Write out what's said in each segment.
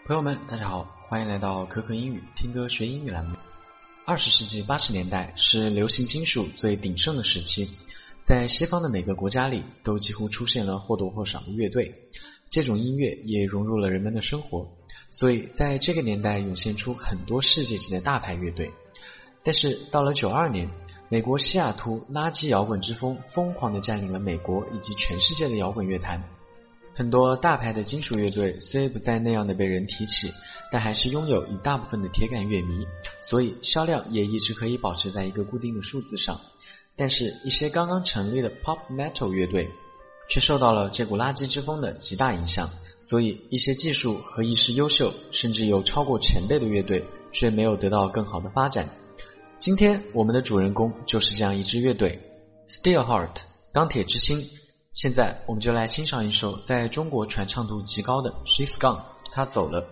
朋友们，大家好，欢迎来到可可英语听歌学英语栏目。20世纪80年代是流行金属最鼎盛的时期，在西方的每个国家里都几乎出现了或多或少的乐队，这种音乐也融入了人们的生活，所以在这个年代涌现出很多世界级的大牌乐队。但是到了92年，美国西雅图垃圾摇滚之风疯狂地占领了美国以及全世界的摇滚乐坛。很多大牌的金属乐队虽不再那样的被人提起，但还是拥有一大部分的铁杆乐迷，所以销量也一直可以保持在一个固定的数字上。但是一些刚刚成立的 Pop Metal 乐队却受到了这股垃圾之风的极大影响，所以一些技术和意识优秀甚至有超过前辈的乐队却没有得到更好的发展。今天我们的主人公就是这样一支乐队 Steelheart 钢铁之心。现在我们就来欣赏一首在中国传唱度极高的 She's Gone 她走了。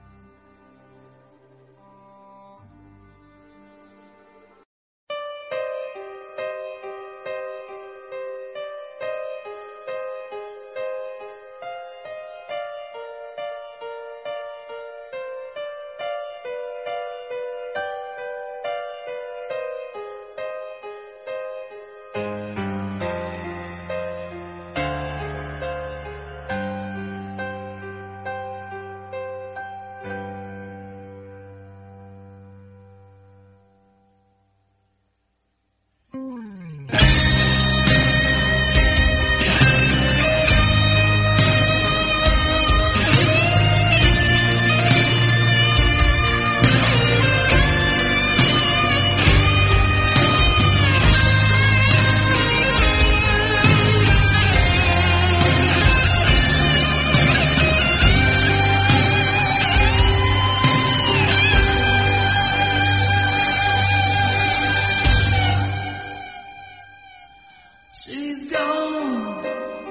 She's gone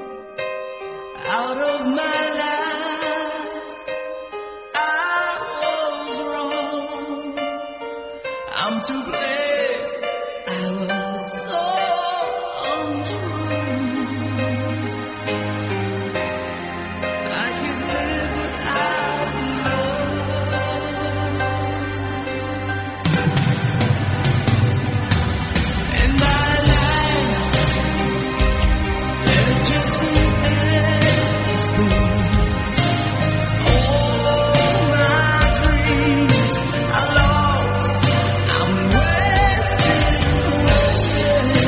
out of my life. I was wrong. I'm to blame. I was so untrue. I can't live without love. And my life is just an empty space. All my dreams are lost. I'm wasting away.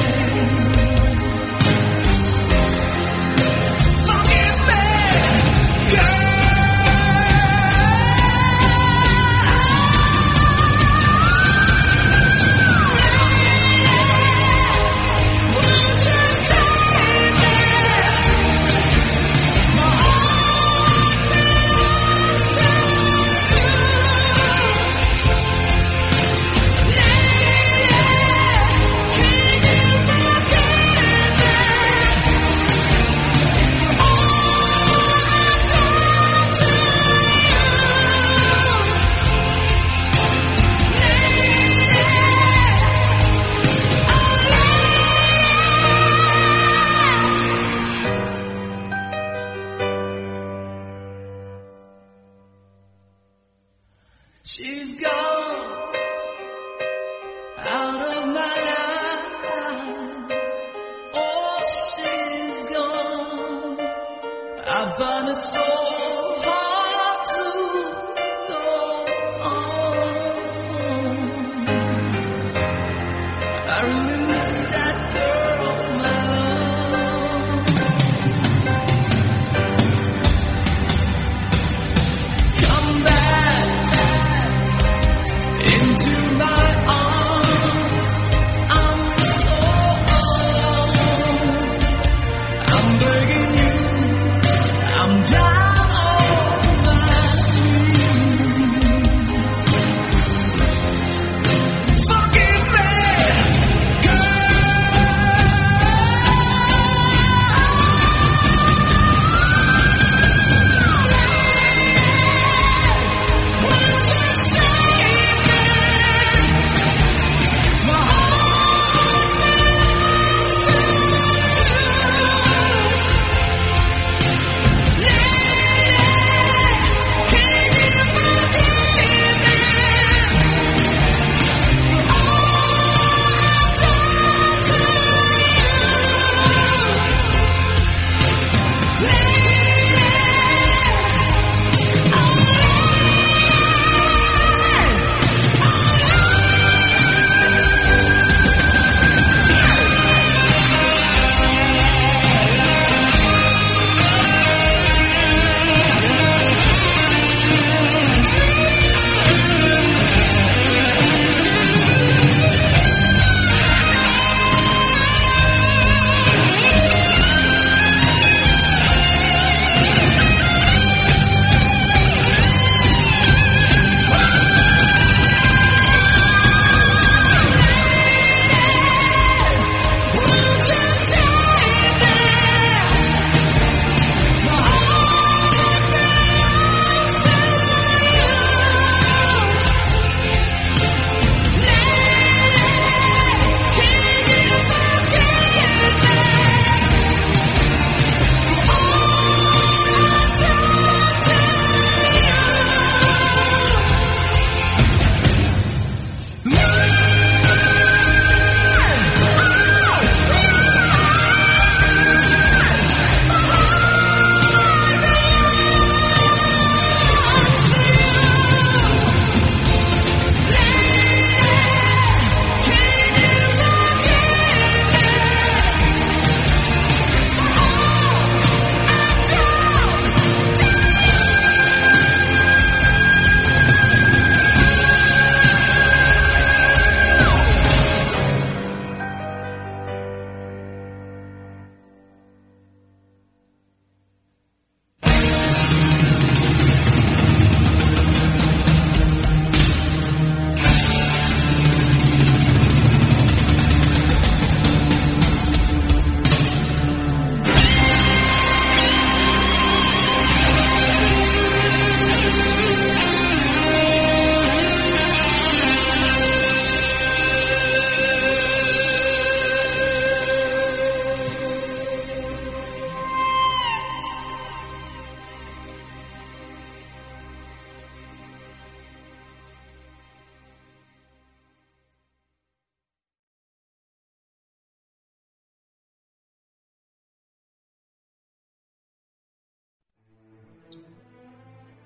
Forgive me, girl. Won't you save me? She's gone out of my life. Oh, she's gone. I find it so hard to go on. I really miss that girl, my love. Come back into my arms. I'm so alone. I'm begging you. I'm dying.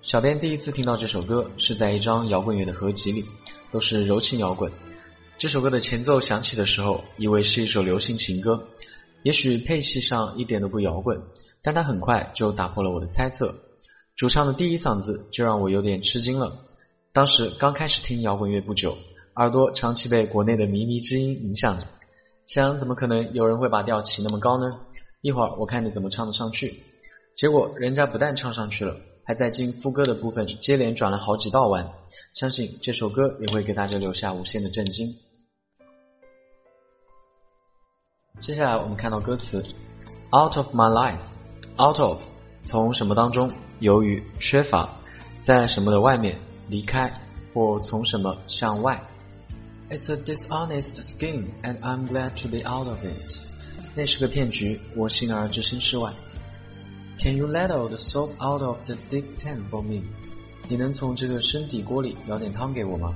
小编第一次听到这首歌是在一张摇滚乐的合集里，都是柔情摇滚。这首歌的前奏响起的时候，以为是一首流行情歌，也许配器上一点都不摇滚，但它很快就打破了我的猜测。主唱的第一嗓子就让我有点吃惊了。当时刚开始听摇滚乐不久，耳朵长期被国内的靡靡之音影响着，想怎么可能有人会把调起那么高呢？一会儿我看你怎么唱得上去。结果人家不但唱上去了，还在进副歌的部分接连转了好几道弯，相信这首歌也会给大家留下无限的震惊。接下来我们看到歌词 Out of my life. Out of 从什么当中，由于缺乏，在什么的外面，离开，或从什么向外。It's a dishonest scheme and I'm glad to be out of it. 那是个骗局，我幸而置身事外。Can you ladle the soap out of the deep pan for me? 你能从这个深底锅里舀点汤给我吗？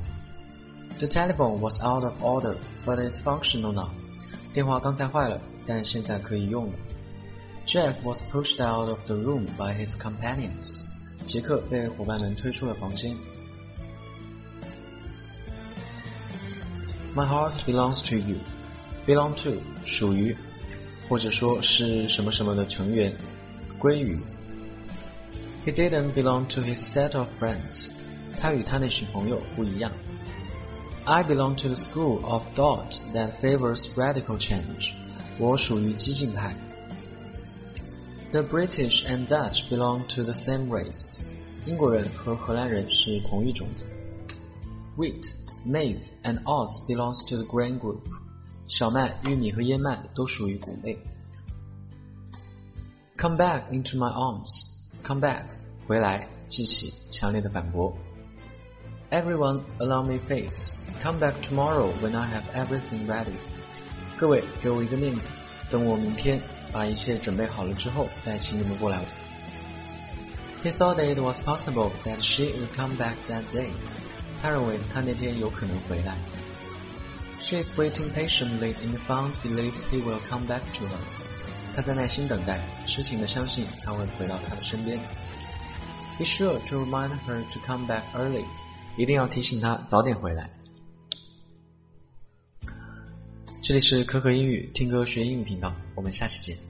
The telephone was out of order, but it's functional now. 电话刚才坏了，但现在可以用了。Jack was pushed out of the room by his companions. 杰克被伙伴们推出了房间。My heart belongs to you. Belong to 属于，或者说是什么什么的成员，归于。He didn't belong to his set of friends. 他与他那群朋友不一样。I belong to the school of thought that favors radical change. 我属于激进派。The British and Dutch belong to the same race. 英国人和荷兰人是同一种的。Wheat, maize and oats belongs to the grain group. 小麦、玉米和燕麦都属于谷类。Come back into my arms. Come back, 回来，记起，强烈的反驳。Everyone allow me face. Come back tomorrow when I have everything ready. 各位，给我一个面子，等我明天把一切准备好了之后，再请你们过来。He thought that it was possible that she would come back that day. 他认为她那天有可能回来。She is waiting patiently in the fond belief he will come back to her. 她在耐心等待，痴情地相信他会回到她的身边。Be sure to remind her to come back early. 一定要提醒她早点回来。这里是可可英语听歌学英语频道，我们下期见。